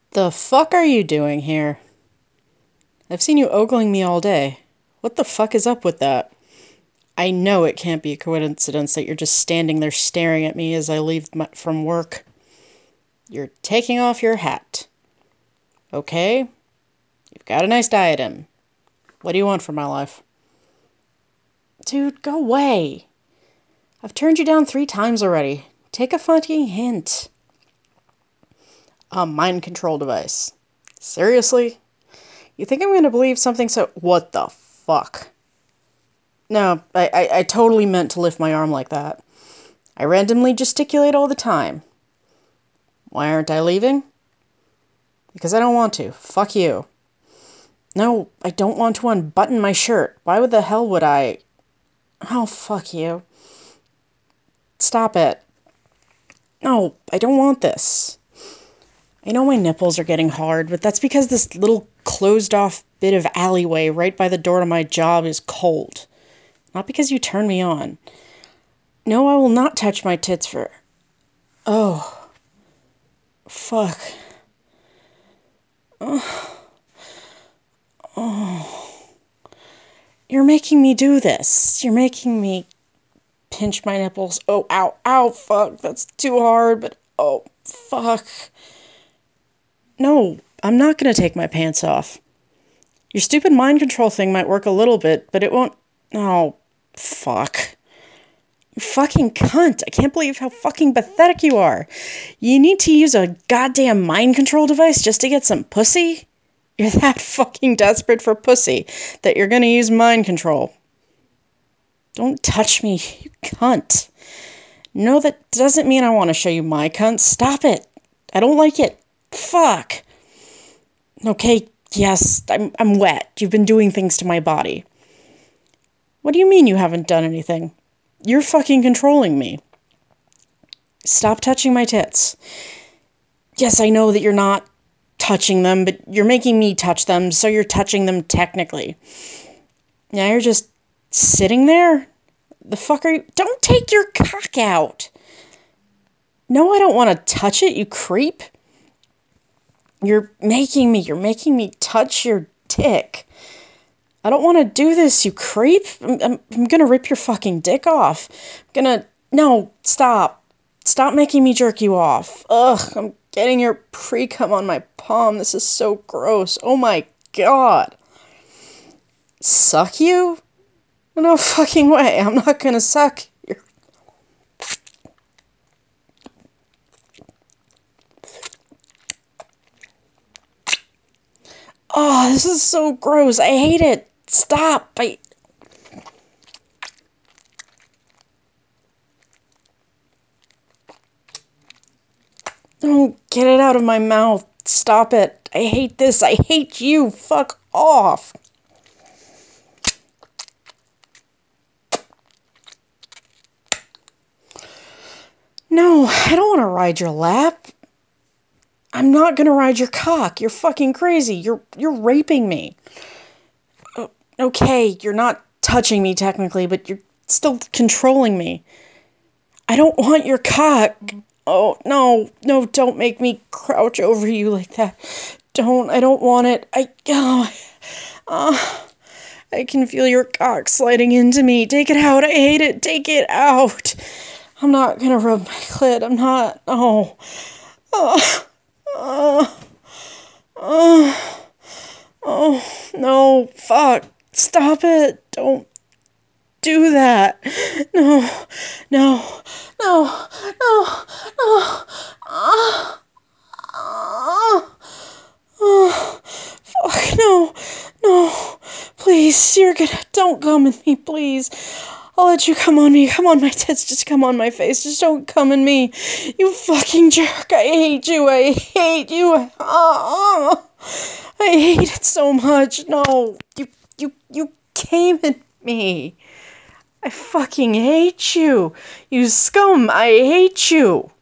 The fuck are you doing here? I've seen you ogling me all day. What the fuck is up with that? I know it can't be a coincidence that you're just standing there staring at me as I leave from work. You're taking off your hat. Okay? You've got a nice diadem. What do you want from my life? Dude, go away. I've turned you down 3 times already. Take a fucking hint. A mind control device. Seriously? You think I'm gonna believe something so... What the fuck? No, I totally meant to lift my arm like that. I randomly gesticulate all the time. Why aren't I leaving? Because I don't want to. Fuck you. No, I don't want to unbutton my shirt. Why the hell would I? Oh, fuck you. Stop it. No, I don't want this. I know my nipples are getting hard, but that's because this little closed-off bit of alleyway right by the door to my job is cold. Not because you turned me on. No, I will not touch my tits for... Oh. Fuck. You're making me do this. You're making me pinch my nipples. Oh, ow, ow, fuck. That's too hard, but oh, fuck. No, I'm not gonna take my pants off. Your stupid mind control thing might work a little bit, but it won't... Oh, fuck. You fucking cunt. I can't believe how fucking pathetic you are. You need to use a goddamn mind control device just to get some pussy? You're that fucking desperate for pussy that you're gonna use mind control. Don't touch me, you cunt. No, that doesn't mean I want to show you my cunt. Stop it. I don't like it. Fuck. Okay, yes, I'm wet. You've been doing things to my body. What do you mean you haven't done anything? You're fucking controlling me. Stop touching my tits. Yes, I know that you're not touching them, but you're making me touch them, so you're touching them technically. Now you're just sitting there? The fuck are you? Don't take your cock out. No, I don't want to touch it, you creep. You're making me touch your dick. I don't want to do this, you creep. I'm gonna rip your fucking dick off. No, stop. Stop making me jerk you off. Ugh, I'm getting your pre-cum on my palm. This is so gross. Oh my god. Suck you? No fucking way. I'm not gonna suck your... Oh, this is so gross. I hate it. Stop. Don't get it out of my mouth. Stop it. I hate this. I hate you. Fuck off. No, I don't want to ride your lap. I'm not gonna ride your cock. You're fucking crazy. You're raping me. Okay, you're not touching me technically, but you're still controlling me. I don't want your cock. Oh, no, no, don't make me crouch over you like that. I don't want it. I can feel your cock sliding into me. Take it out. I hate it. Take it out. I'm not gonna rub my clit. I'm not. Oh. Oh. Oh. Oh. Oh. No. Fuck. Stop it. Don't do that. No. No. No. No. No. Oh. Oh. Oh. Fuck. No. No. Please. You're gonna. Don't come in me, please. I'll let you come on me. Come on my tits. Just come on my face. Just don't come in me. You fucking jerk. I hate you. I hate you. I hate it so much. No. You came at me. I fucking hate you. You scum. I hate you.